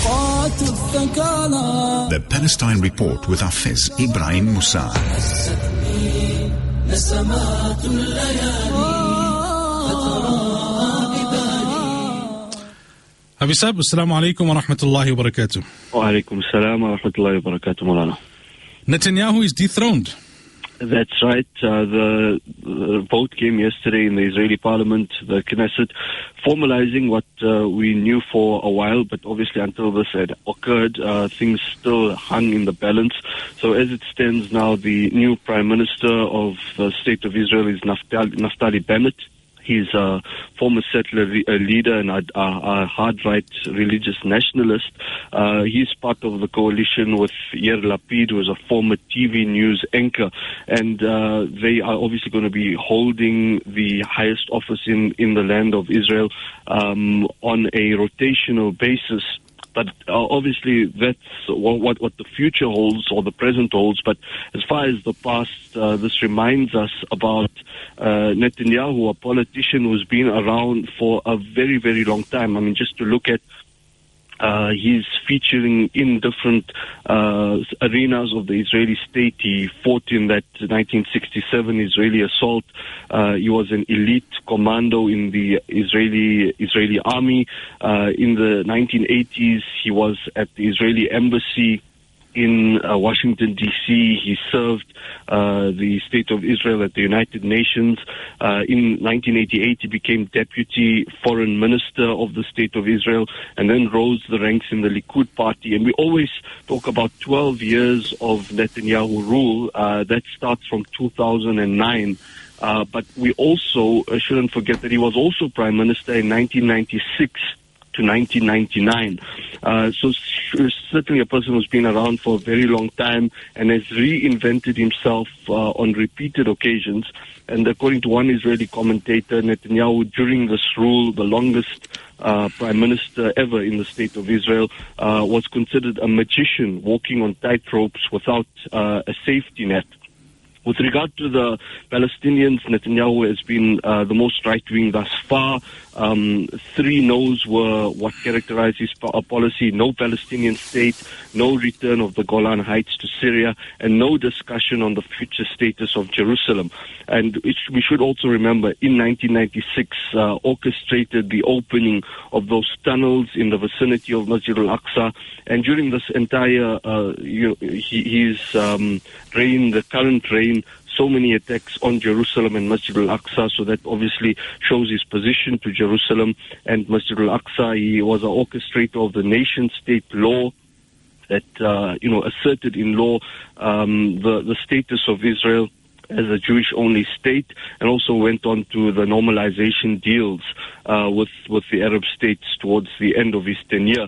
The Palestine Report with Hafez Ibrahim Musa. Habisab, assalamu alaikum wa rahmatullahi wa barakatuh. Wa alaikum assalam wa rahmatullahi wa barakatuh, Maulana. Netanyahu is dethroned. That's right. The vote came yesterday in the Israeli parliament, the Knesset, formalizing what we knew for a while, but obviously until this had occurred, things still hung in the balance. So as it stands now, the new Prime Minister of the State of Israel is Naftali Bennett. He's a former settler leader and a hard-right religious nationalist. He's part of the coalition with Yair Lapid, who is a former TV news anchor. And they are obviously going to be holding the highest office in the land of Israel on a rotational basis. But obviously that's what the future holds or the present holds. But as far as the past, this reminds us about Netanyahu, a politician who's been around for a very, very long time. I mean, just to look at he's featuring in different arenas of the Israeli state. He fought in that 1967 Israeli assault. He was an elite commando in the Israeli army. In the 1980s, he was at the Israeli embassy in Washington, D.C. He served the State of Israel at the United Nations. In 1988, he became Deputy Foreign Minister of the State of Israel and then rose the ranks in the Likud party. And we always talk about 12 years of Netanyahu rule. That starts from 2009. But we also shouldn't forget that he was also Prime Minister in 1996 to 1999. So certainly a person who's been around for a very long time and has reinvented himself on repeated occasions. And according to one Israeli commentator, Netanyahu, during this rule, the longest prime minister ever in the State of Israel, was considered a magician walking on tightropes without a safety net. With regard to the Palestinians, Netanyahu has been the most right-wing thus far. 3 no's were what characterized his policy: no Palestinian state, no return of the Golan Heights to Syria, and no discussion on the future status of Jerusalem. And we should also remember, in 1996, orchestrated the opening of those tunnels in the vicinity of Masjid al-Aqsa. And during this entire, his reign, the current reign, so many attacks on Jerusalem and Masjid al-Aqsa, so that obviously shows his position to Jerusalem and Masjid al-Aqsa. He was an orchestrator of the nation-state law that, asserted in law the status of Israel as a Jewish-only state, and also went on to the normalization deals with the Arab states towards the end of his tenure.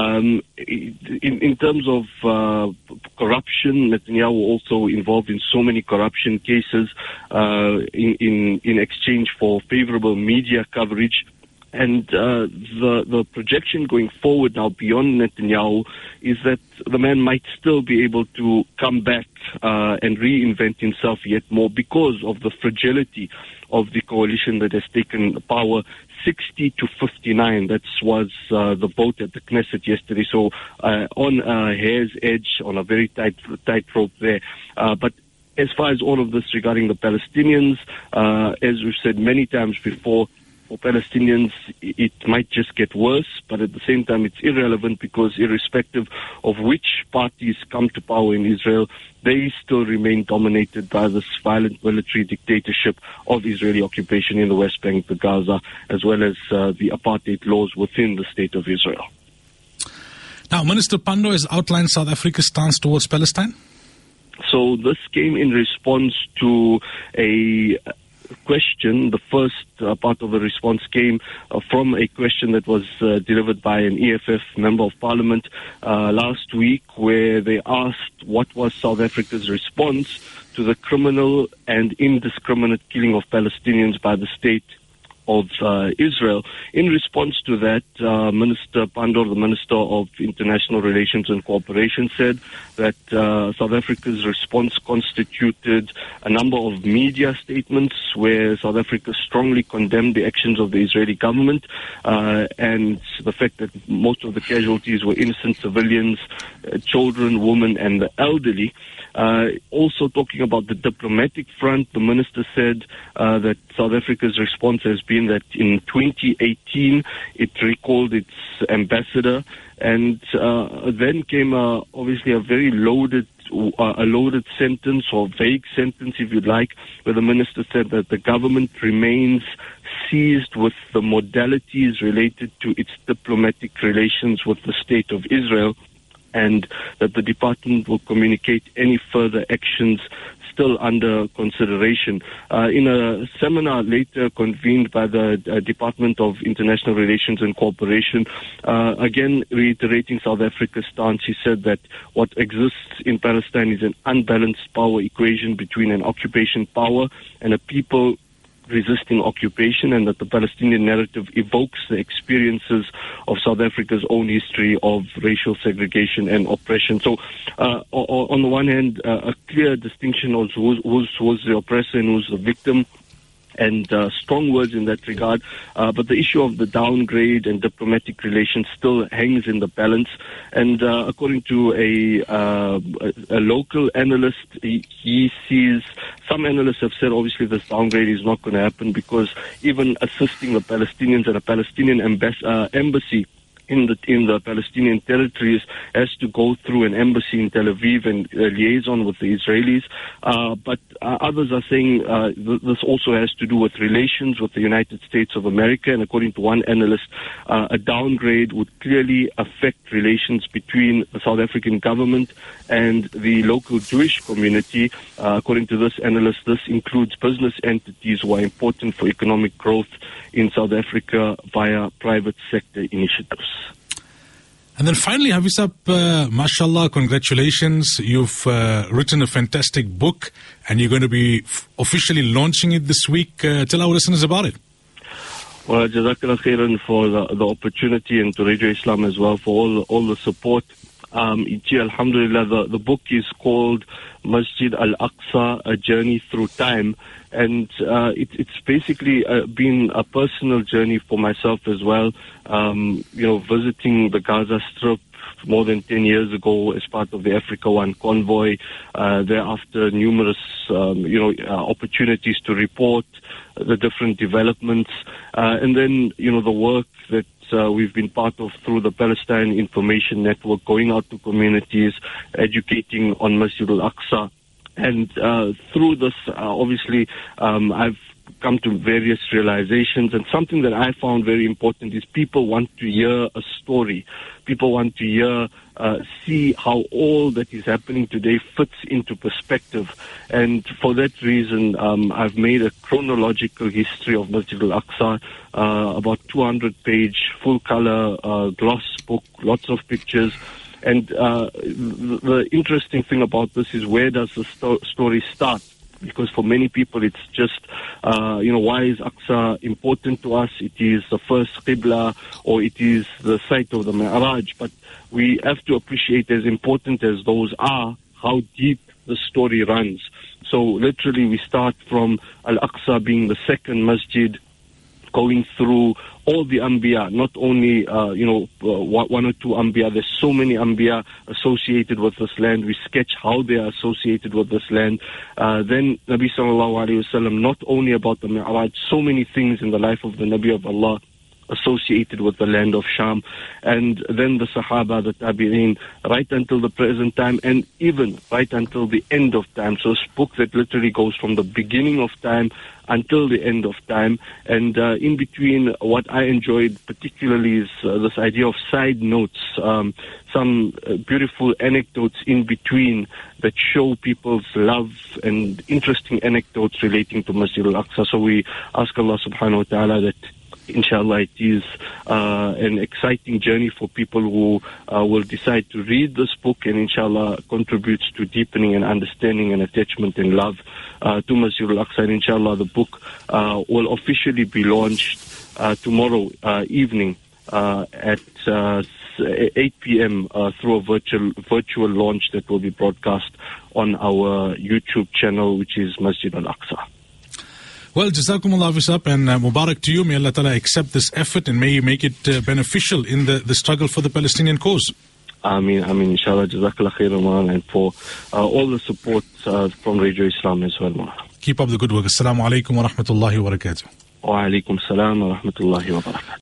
In terms of corruption, Netanyahu also involved in so many corruption cases in exchange for favorable media coverage. And the projection going forward now beyond Netanyahu is that the man might still be able to come back and reinvent himself yet more because of the fragility of the coalition that has taken power. 60 to 59, that was the vote at the Knesset yesterday. So on a hair's edge, on a very tight rope there. But as far as all of this regarding the Palestinians, as we've said many times before, for Palestinians, it might just get worse, but at the same time, it's irrelevant because irrespective of which parties come to power in Israel, they still remain dominated by this violent military dictatorship of Israeli occupation in the West Bank, the Gaza, as well as the apartheid laws within the State of Israel. Now, Minister Pandor has outlined South Africa's stance towards Palestine. So this came in response to a question. The first part of the response came from a question that was delivered by an EFF member of parliament last week, where they asked what was South Africa's response to the criminal and indiscriminate killing of Palestinians by the state of Israel. In response to that, Minister Pandor, the Minister of International Relations and Cooperation, said that South Africa's response constituted a number of media statements where South Africa strongly condemned the actions of the Israeli government and the fact that most of the casualties were innocent civilians, children, women, and the elderly. Also talking about the diplomatic front, the minister said that South Africa's response has been that in 2018 it recalled its ambassador, and then came obviously a very loaded sentence, or vague sentence if you'd like, where the minister said that the government remains seized with the modalities related to its diplomatic relations with the State of Israel, and that the department will communicate any further actions still under consideration. In a seminar later convened by the Department of International Relations and Cooperation, again reiterating South Africa's stance, he said that what exists in Palestine is an unbalanced power equation between an occupation power and a people resisting occupation, and that the Palestinian narrative evokes the experiences of South Africa's own history of racial segregation and oppression. So, on the one hand, a clear distinction of who's the oppressor and who's the victim, and strong words in that regard. But the issue of the downgrade and diplomatic relations still hangs in the balance. And according to a local analyst, he sees, some analysts have said obviously this downgrade is not going to happen because even assisting the Palestinians at a Palestinian embassy in the Palestinian territories has to go through an embassy in Tel Aviv and liaison with the Israelis. But others are saying this also has to do with relations with the United States of America. And according to one analyst, a downgrade would clearly affect relations between the South African government and the local Jewish community. According to this analyst, this includes business entities who are important for economic growth in South Africa via private sector initiatives. And then finally, Havisap, mashallah, congratulations. You've written a fantastic book and you're going to be officially launching it this week. Tell our listeners about it. Well, Jazakallah khairan for the opportunity, and to Radio Islam as well for all the support. Alhamdulillah, the book is called Masjid Al-Aqsa, A Journey Through Time, and it's basically been a personal journey for myself as well. Visiting the Gaza Strip more than 10 years ago as part of the Africa One convoy. Thereafter, numerous opportunities to report the different developments, and then the work that we've been part of through the Palestine Information Network, going out to communities, educating on Masjid Al-Aqsa. And through this, obviously, I've come to various realizations. And something that I found very important is people want to hear a story. People want to see how all that is happening today fits into perspective. And for that reason, I've made a chronological history of Masjid Al-Aqsa, about 200-page, full-color gloss book, lots of pictures. And the interesting thing about this is, where does the story start? Because for many people it's just, why is Aqsa important to us? It is the first Qibla, or it is the site of the Mi'raj. But we have to appreciate, as important as those are, how deep the story runs. So literally we start from Al-Aqsa being the second masjid, going through all the Anbiya, not only, one or two Anbiya. There's so many Anbiya associated with this land. We sketch how they are associated with this land. Then Nabi Sallallahu Alaihi Wasallam, not only about the Mi'raj, so many things in the life of the Nabi of Allah associated with the land of Sham, and then the Sahaba, the Tabi'een, right until the present time, and even right until the end of time. So it's a book that literally goes from the beginning of time until the end of time. And in between, what I enjoyed particularly is this idea of side notes, some beautiful anecdotes in between that show people's love and interesting anecdotes relating to Masjid Al-Aqsa. So we ask Allah subhanahu wa ta'ala that inshallah, it is an exciting journey for people who will decide to read this book, and inshallah contributes to deepening and understanding and attachment and love to Masjid al-Aqsa. And inshallah, the book will officially be launched tomorrow evening at 8 p.m. Through a virtual launch that will be broadcast on our YouTube channel, which is Masjid al-Aqsa. Well, Jazakumullah Afisab, and Mubarak to you. May Allah Ta'ala accept this effort and may you make it beneficial in the struggle for the Palestinian cause. Ameen, inshallah. Jazakallah khairan, and for all the support from Radio Islam as well. Keep up the good work. Assalamu alaikum wa rahmatullahi wa barakatuh. Wa alaikum salam wa rahmatullahi wa barakatuh.